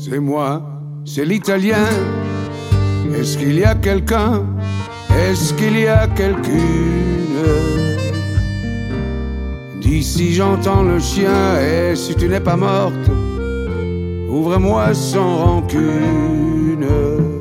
C'est moi, c'est l'Italien. Est-ce qu'il y a quelqu'un? Est-ce qu'il y a quelqu'une? D'ici j'entends le chien. Et si tu n'es pas morte, ouvre-moi sans rancune.